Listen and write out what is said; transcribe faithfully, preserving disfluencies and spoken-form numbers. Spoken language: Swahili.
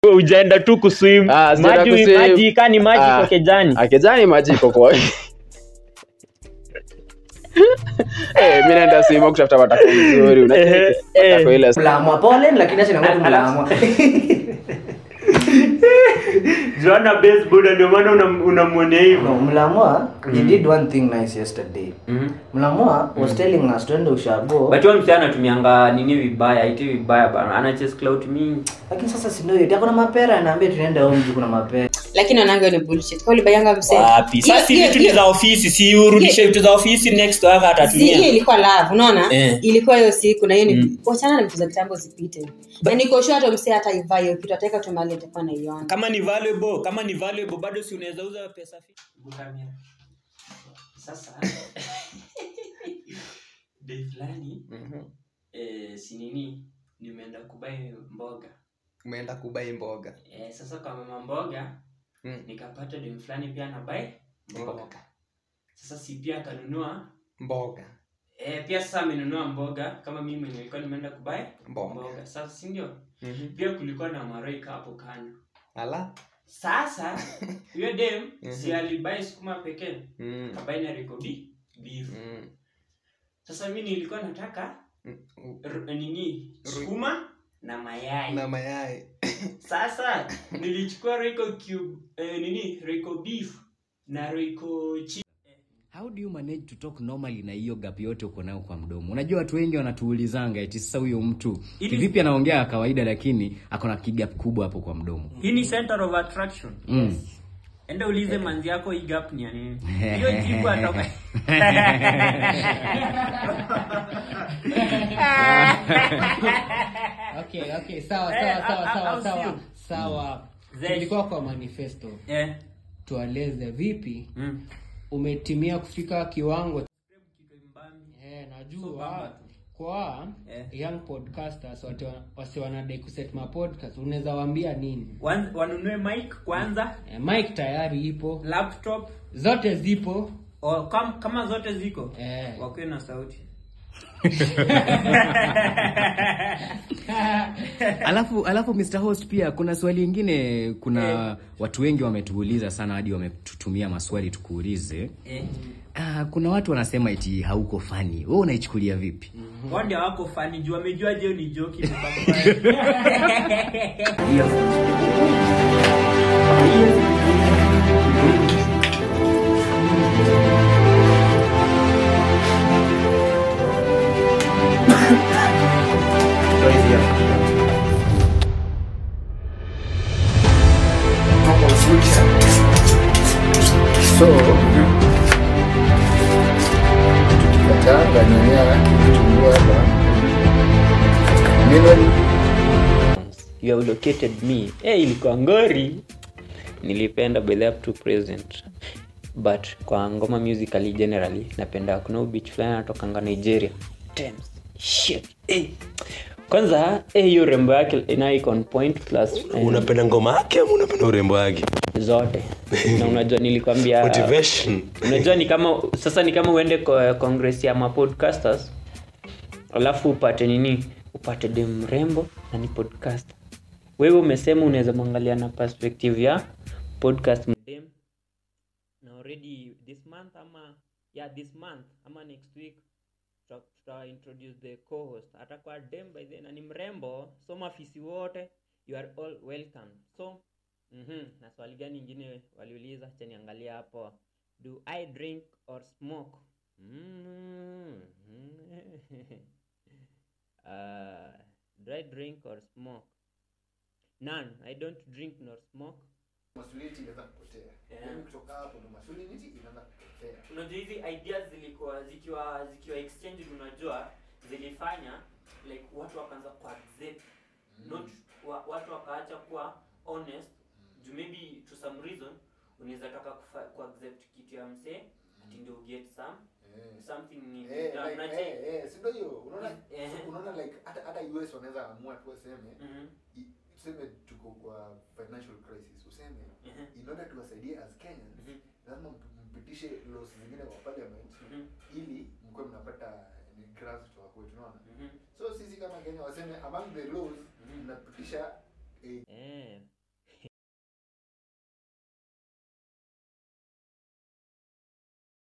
Ujaenda tu kuswim. Ah, maji kuswim. Maji kani maji ah, kwa kejani. Ah, kejani maji iko kwa. Eh, mimi naenda swim kutafuta matako nzuri. Unacheki? Matako ile. Mlamwa pole lakini acha nangoja mlamwa. Joanna base buda ndio maana unamwonea hivyo. No, Mlamwa mm. he did one thing nice yesterday. Mm. Mlamwa was mm. telling us twende ushago. But wao msichana tumianga nini vibaya, iti vibaya bana. Ana chase clout mingi. Lakini sasa si ndio yeye kuna mapera anaambia tunaenda home kuna mapera. Lakini wanangu ni bullshit. Kwa libayanga msee. Wapi? Sasa si vitu za ofisi, si urudishe vitu za ofisi next waka atatumia. Si ilikuwa love, unaona? Eh. Ilikuwa hiyo siku na hiyo ni mm. wachana na vitu za kitambo zipite. Na niko sure hata msee hata ivai hiyo kitu ataweka tu mali atakuwa na iona. Kama ni valuable, kama ni valuable bado si unaweza uza pesa fiti. Kamera. Sasa day fulani mhm eh si nini nimeenda kubai mboga. Umeenda kubai mboga. Eh sasa kwa mama mboga mm. nikapata dem fulani pia anabai mboga. mboga. Sasa si pia akanunua mboga. Eh pia sasa amenunua mboga kama mimi nilikuwa nimeenda kubai mboga. mboga. Sasa si ndio? Mm-hmm. Pia kulikuwa na maraika hapo kando. Ala. Sasa hiyo dem mm-hmm. si alibai sukuma pekee. Mm. Kabai na rekobi beef. Mm. Sasa mimi nilikuwa nataka mm. nini sukuma na mayai. Na mayai. Sasa nilichukua Royco cube eh, nini Royco beef na Royco chicken. How do you manage to talk normally na hiyo gap yote uko nayo kwa mdomo? Unajua watu wengi wanatuulizanga eti sasa huyo mtu vipi anaongea kawaida lakini akona kigap kubwa hapo kwa mdomo. Hii ni center of attraction. Mm. Yes. Enda ulize manzi yako hii gap ni nini? Hiyo jibu atoka. Okay, okay, sawa sawa sawa sawa sawa. Sawa. Tulikuwa kwa manifesto. Eh. Tueleze vipi? Mm. Umetimia kufika kiwango eh najua kwa yeah. young podcasters watu wasi wanadai kuset ma podcast unaweza waambia nini? Wanunue mic kwanza. Eh, mic tayari ipo, laptop zote zipo. O kama kama zote ziko eh wakiwe na sauti. alafu alafu Mister Host pia kuna swali lingine kuna eh. watu wengi wametuuliza sana hadi wametutumia maswali tukuulize. Eh. Ah kuna watu wanasema eti hauko funny. Wewe unaichukulia vipi? Mm-hmm. Wao ndio wako funny juu wamejua je ni joke ni baba. So, tukikatanga nyanya kitunguu hapa. You have located me. Eh hey, ilikuwa ngori. Nilipenda by up to present. But kwa ngoma musically generally napenda kuna beach fulani anatoka Nigeria. Thames. Shit. Eh. Hey. Kwanza eh hiyo rembo yake ina icon point plus eh, unapenda ngoma yake au unapenda urembo yake? Zote. Na unajua nilikwambia motivation. Unajua ni kama sasa ni kama uende kwa congress ya ma podcasters. Alafu upate nini? Upate dem rembo na ni podcaster. Wewe umesema unaweza muangalia na perspective ya podcast dem. Na already this month ama yeah this month ama next week tuta introduce the co-host atakuwa dem by then ni mrembo so mafisi wote you are all welcome. So mhm na swali gani nyingine waliuliza acha niangalia hapo. Do I drink or smoke? Mm. uh, do I drink or smoke? None. I don't drink nor smoke. Masculinity inaanza kupotea. Yaani kutoka hapo ndo masculinity inaanza kupotea. Unajua hizi ideas zilikuwa zikiwa zikiwa exchange unajua zilifanya like watu wakaanza ku accept mm. not wa, watu wakaacha kuwa honest. Mm. Juu maybe to some reason unaweza taka ku accept kitu ya mse mm. ati ndio get some yeah. something ni eh na like, eh eh si ndio hiyo unaona unaona like hata hata U S wanaweza amua tu waseme tuseme tuko kwa financial crisis useme uh-huh. in order tuwasaidie as Kenyans uh-huh. lazima mpitishe laws zingine kwa parliament uh-huh. ili mko mnapata ni grants kutoka kwetu unaona uh-huh. so sisi kama Kenya waseme among the laws mnapitisha uh-huh. eh